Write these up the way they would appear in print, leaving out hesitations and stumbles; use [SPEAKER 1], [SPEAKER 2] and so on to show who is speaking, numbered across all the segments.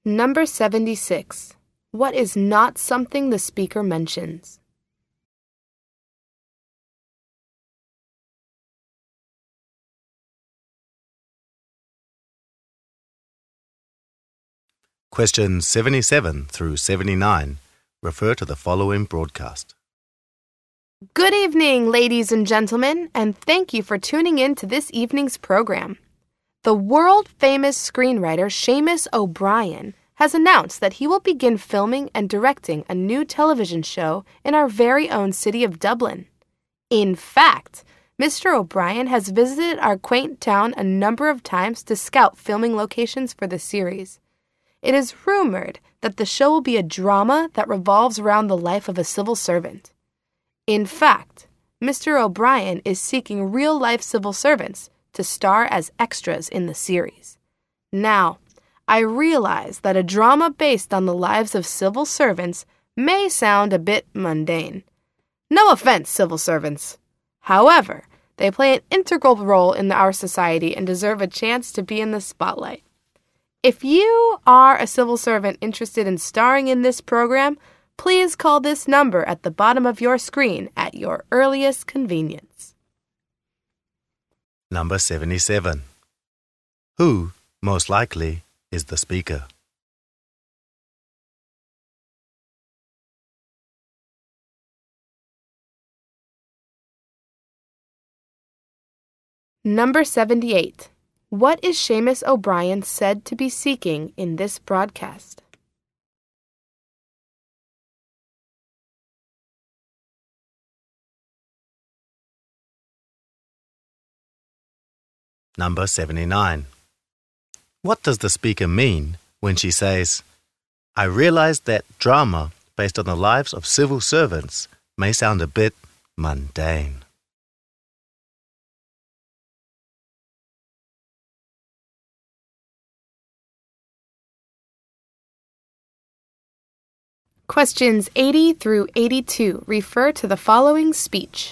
[SPEAKER 1] Number 76. What is not something the speaker mentions?
[SPEAKER 2] Questions 77 through 79 refer to the following broadcast.
[SPEAKER 1] Good evening, ladies and gentlemen, and thank you for tuning in to this evening's program. The world-famous screenwriter Seamus O'Brien has announced that he will begin filming and directing a new television show in our very own city of Dublin. In fact, Mr. O'Brien has visited our quaint town a number of times to scout filming locations for the series. It is rumored that the show will be a drama that revolves around the life of a civil servant. In fact, Mr. O'Brien is seeking real-life civil servants to star as extras in the series. Now, I realize that a drama based on the lives of civil servants may sound a bit mundane. No offense, civil servants. However, they play an integral role in our society and deserve a chance to be in the spotlight. If you are a civil servant interested in starring in this program, please call this number at the bottom of your screen at your earliest convenience.
[SPEAKER 2] Number 77. Who, most likely, is the speaker?
[SPEAKER 1] Number 78. What is Seamus O'Brien said to be seeking in this broadcast?
[SPEAKER 2] Number 79. What does the speaker mean when she says, "I realize that drama based on the lives of civil servants may sound a bit mundane"?
[SPEAKER 1] Questions 80 through 82 refer to the following speech.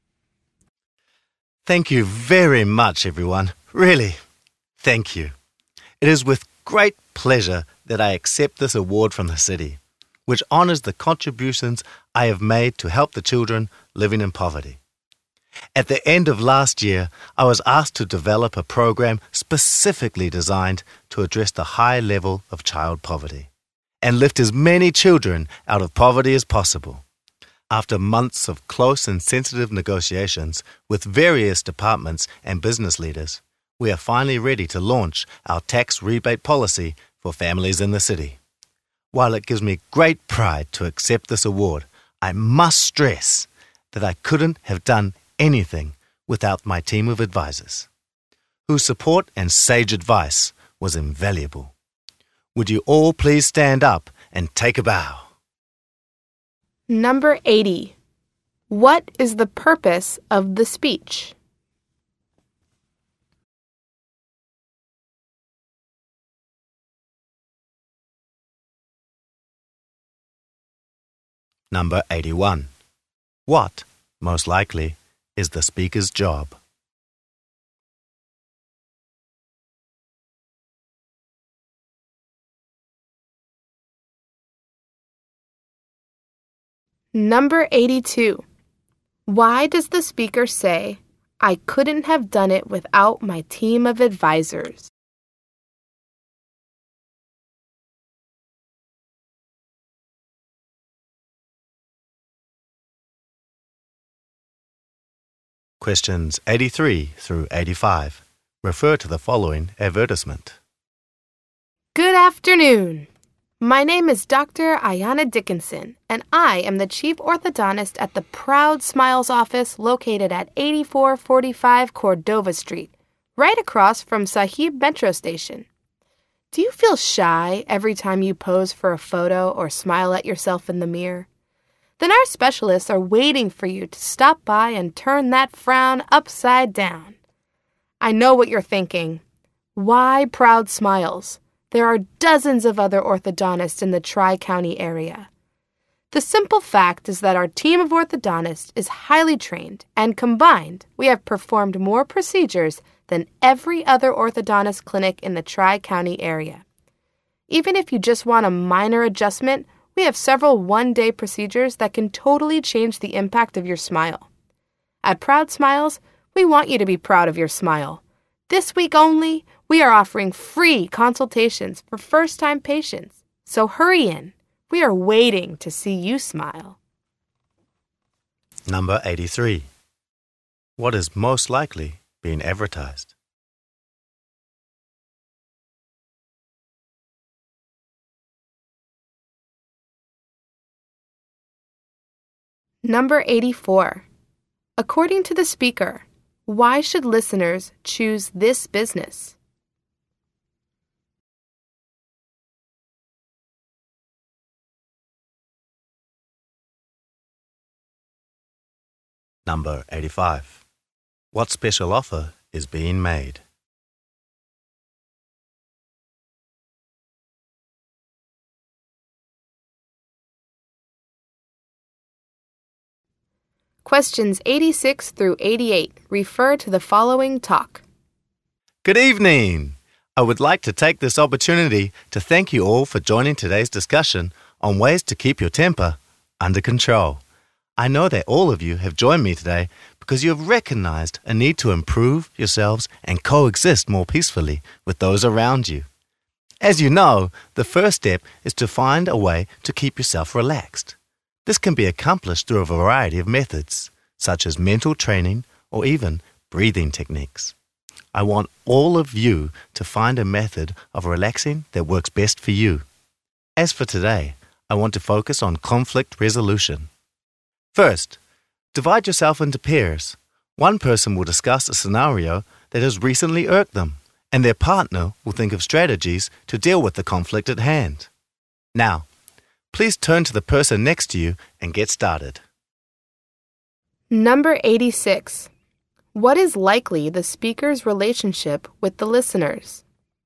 [SPEAKER 2] Thank you very much, everyone. Really, thank you. It is with great pleasure that I accept this award from the city, which honors the contributions I have made to help the children living in poverty. At the end of last year, I was asked to develop a program specifically designed to address the high level of child poverty and lift as many children out of poverty as possible. After months of close and sensitive negotiations with various departments and business leaders, we are finally ready to launch our tax rebate policy for families in the city. While it gives me great pride to accept this award, I must stress that I couldn't have done anything without my team of advisors, whose support and sage advice was invaluable. Would you all please stand up and take a bow?
[SPEAKER 1] Number 80. What is the purpose of the speech?
[SPEAKER 2] Number 81. What, most likely, is the speaker's job?
[SPEAKER 1] Number 82. Why does the speaker say, "I couldn't have done it without my team of advisors"?
[SPEAKER 2] Questions 83 through 85 refer to the following advertisement.
[SPEAKER 1] Good afternoon. My name is Dr. Ayanna Dickinson, and I am the chief orthodontist at the Proud Smiles office located at 8445 Cordova Street, right across from Sahib Metro Station. Do you feel shy every time you pose for a photo or smile at yourself in the mirror? Then our specialists are waiting for you to stop by and turn that frown upside down. I know what you're thinking. Why Proud Smiles? There are dozens of other orthodontists in the Tri-County area. The simple fact is that our team of orthodontists is highly trained, and combined, we have performed more procedures than every other orthodontist clinic in the Tri-County area. Even if you just want a minor adjustment, we have several one-day procedures that can totally change the impact of your smile. At Proud Smiles, we want you to be proud of your smile. This week only, we are offering free consultations for first-time patients. So hurry in. We are waiting to see you smile.
[SPEAKER 2] Number 83. What is most likely being advertised?
[SPEAKER 1] Number 84. According to the speaker, why should listeners choose this business?
[SPEAKER 2] Number 85. What special offer is being made?
[SPEAKER 1] Questions 86 through 88 refer to the following talk.
[SPEAKER 2] Good evening! I would like to take this opportunity to thank you all for joining today's discussion on ways to keep your temper under control. I know that all of you have joined me today because you have recognized a need to improve yourselves and coexist more peacefully with those around you. As you know, the first step is to find a way to keep yourself relaxed. This can be accomplished through a variety of methods, such as mental training or even breathing techniques. I want all of you to find a method of relaxing that works best for you. As for today, I want to focus on conflict resolution. First, divide yourself into pairs. One person will discuss a scenario that has recently irked them, and their partner will think of strategies to deal with the conflict at hand. Now, please turn to the person next to you and get started.
[SPEAKER 1] Number 86. What is likely the speaker's relationship with the listeners?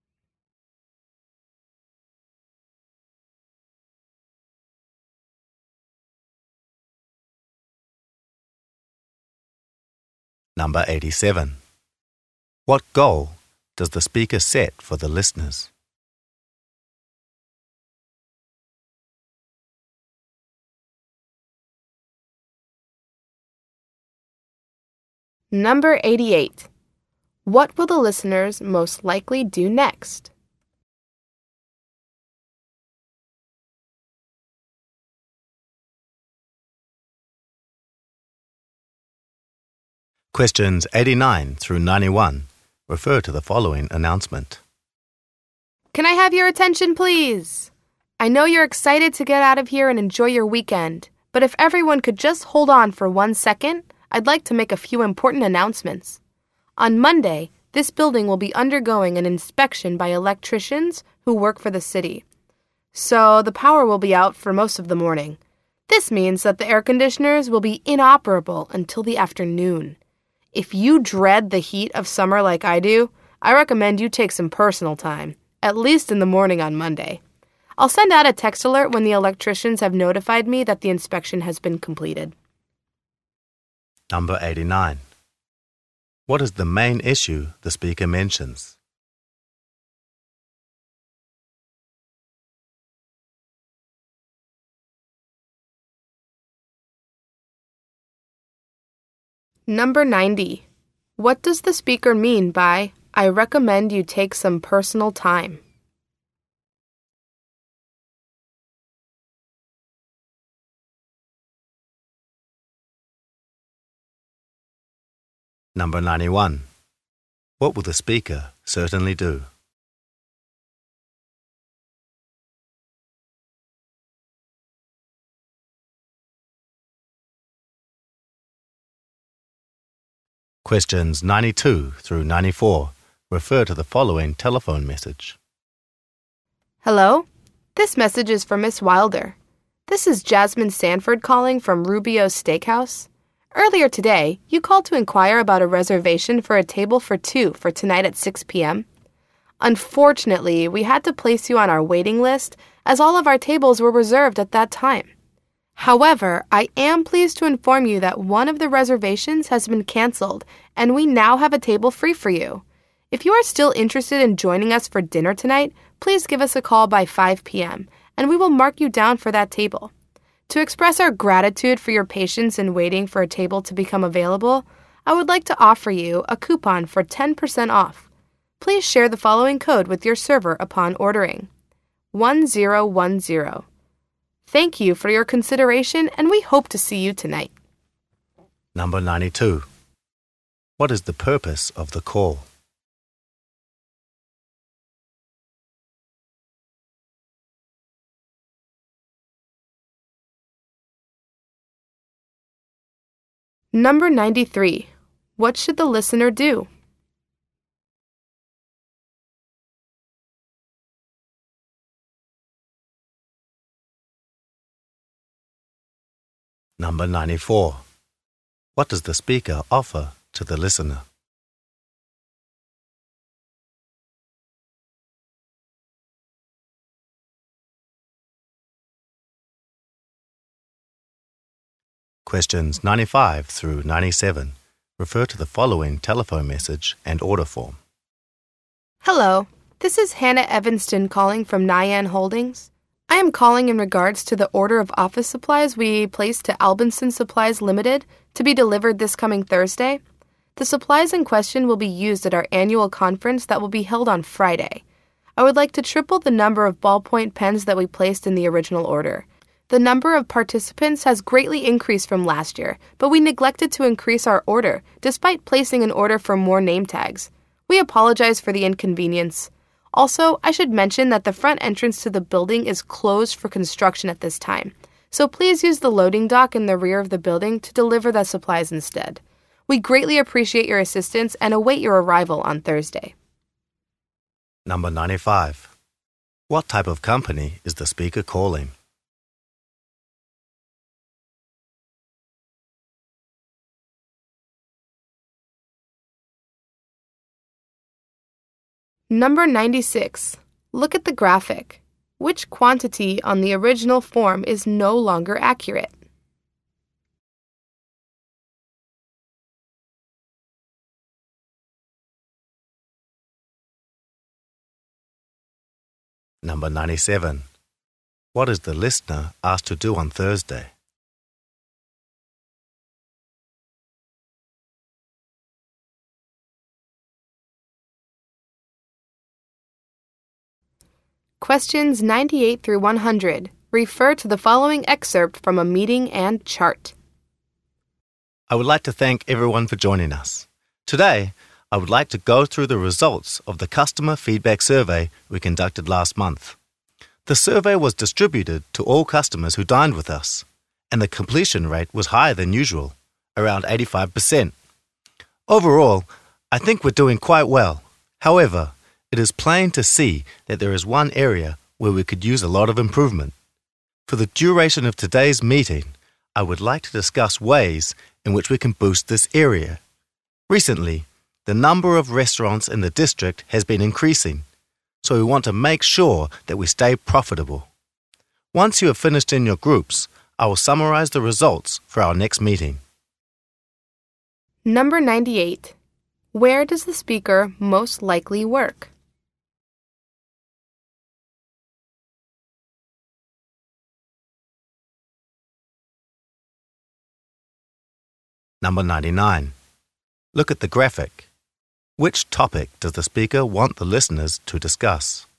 [SPEAKER 2] Number 87. What goal does the speaker set for the listeners?
[SPEAKER 1] Number 88. What will the listeners most likely do next?
[SPEAKER 2] Questions 89 through 91 refer to the following announcement.
[SPEAKER 1] Can I have your attention, please? I know you're excited to get out of here and enjoy your weekend, but if everyone could just hold on for 1 second, I'd like to make a few important announcements. On Monday, this building will be undergoing an inspection by electricians who work for the city. So the power will be out for most of the morning. This means that the air conditioners will be inoperable until the afternoon. If you dread the heat of summer like I do, I recommend you take some personal time, at least in the morning on Monday. I'll send out a text alert when the electricians have notified me that the inspection has been completed.
[SPEAKER 2] Number 89. What is the main issue the speaker mentions?
[SPEAKER 1] Number 90. What does the speaker mean by, I recommend you take some personal time?
[SPEAKER 2] Number 91. What will the speaker certainly do? Questions 92 through 94 refer to the following telephone message.
[SPEAKER 1] Hello? This message is for Miss Wilder. This is Jasmine Sanford calling from Rubio's Steakhouse. Earlier today, you called to inquire about a reservation for a table for 2 for tonight at 6 p.m. Unfortunately, we had to place you on our waiting list as all of our tables were reserved at that time. However, I am pleased to inform you that one of the reservations has been canceled and we now have a table free for you. If you are still interested in joining us for dinner tonight, please give us a call by 5 p.m., and we will mark you down for that table. To express our gratitude for your patience in waiting for a table to become available, I would like to offer you a coupon for 10% off. Please share the following code with your server upon ordering: 1010. Thank you for your consideration, and we hope to see you tonight.
[SPEAKER 2] Number 92. What is the purpose of the call?
[SPEAKER 1] Number 93. What should the listener do?
[SPEAKER 2] Number 94. What does the speaker offer to the listener? Questions 95 through 97 refer to the following telephone message and order form.
[SPEAKER 1] Hello, this is Hannah Evanston calling from Nyan Holdings. I am calling in regards to the order of office supplies we placed to Albinson Supplies Limited to be delivered this coming Thursday. The supplies in question will be used at our annual conference that will be held on Friday. I would like to triple the number of ballpoint pens that we placed in the original order. The number of participants has greatly increased from last year, but we neglected to increase our order, despite placing an order for more name tags. We apologize for the inconvenience. Also, I should mention that the front entrance to the building is closed for construction at this time, so please use the loading dock in the rear of the building to deliver the supplies instead. We greatly appreciate your assistance and await your arrival on Thursday.
[SPEAKER 2] Number 95. What type of company is the speaker calling?
[SPEAKER 1] Number 96. Look at the graphic. Which quantity on the original form is no longer accurate?
[SPEAKER 2] Number 97. What is the listener asked to do on Thursday?
[SPEAKER 1] Questions 98 through 100 refer to the following excerpt from a meeting and chart.
[SPEAKER 2] I would like to thank everyone for joining us. Today, I would like to go through the results of the customer feedback survey we conducted last month. The survey was distributed to all customers who dined with us, and the completion rate was higher than usual, around 85%. Overall, I think we're doing quite well. However, it is plain to see that there is one area where we could use a lot of improvement. For the duration of today's meeting, I would like to discuss ways in which we can boost this area. Recently, the number of restaurants in the district has been increasing, so we want to make sure that we stay profitable. Once you have finished in your groups, I will summarize the results for our next meeting.
[SPEAKER 1] Number 98. Where does the speaker most likely work?
[SPEAKER 2] Number 99. Look at the graphic. Which topic does the speaker want the listeners to discuss?